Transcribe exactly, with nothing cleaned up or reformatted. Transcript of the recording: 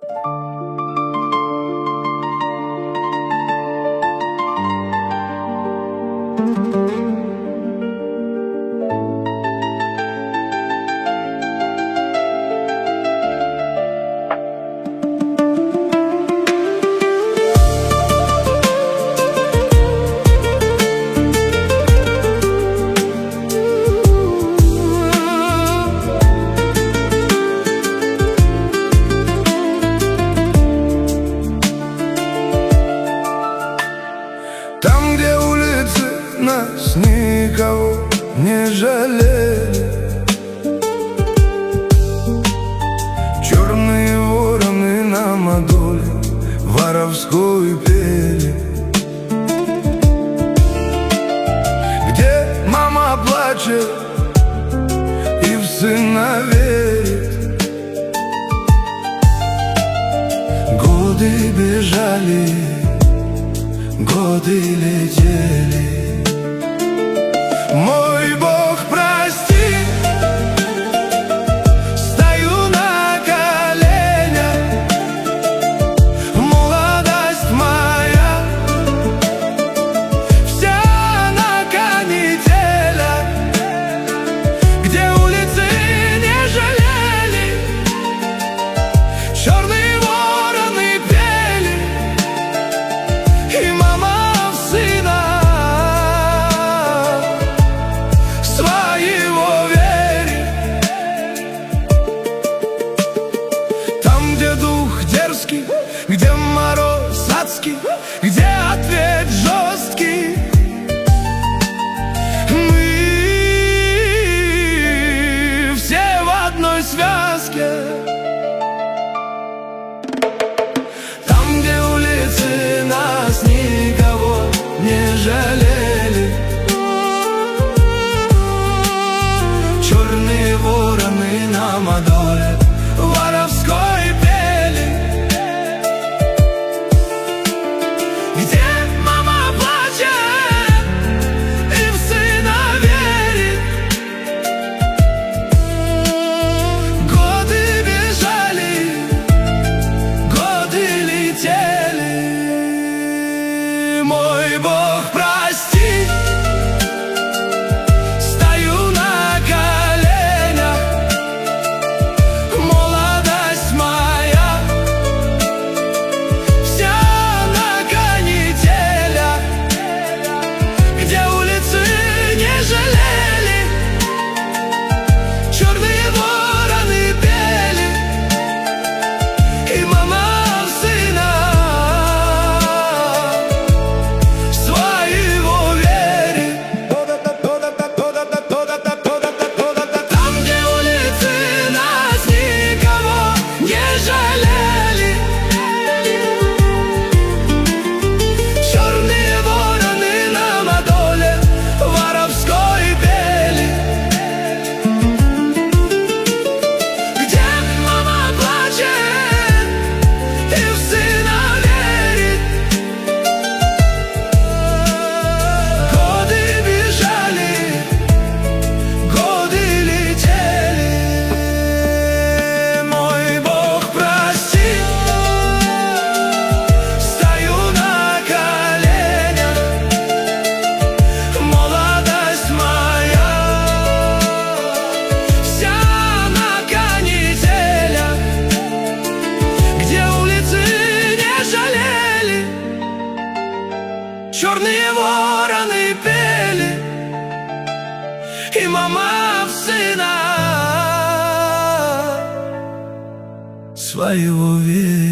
Там, где улицы нас никого не жалели, черные вороны нам о доле воровской пели. Где мама плачет и в сына верит, годы бежали, годы летели. Мой Бог, прости, стою на коленях, молодость моя вся на канителях, где улицы не жалели, черные вороны пели, и мама своего верит. Там, где дух дерзкий, где мороз адский, где ответ жесткий, мы все в одной связке. Там, где улицы нас никого не жалели, черные вороны нам о доле воровской пели. Где мама плачет и в сына верит, годы бежали, годы летели. Мой Бог, прости, стою на коленях, молодость моя вся на канителях, где улицы не жалели, черные вороны пели, и мама сына своего верит. Там, где улицы нас никого не жалели, черные вороны нам о доле воровской пели. Где мама плачет и в сына верит, годы бежали, годы летели. Мой Бог, прости, стою на коленях, молодость моя вся на канителях, где улицы не жалели, черные вороны пели, и мама в сына своего верит.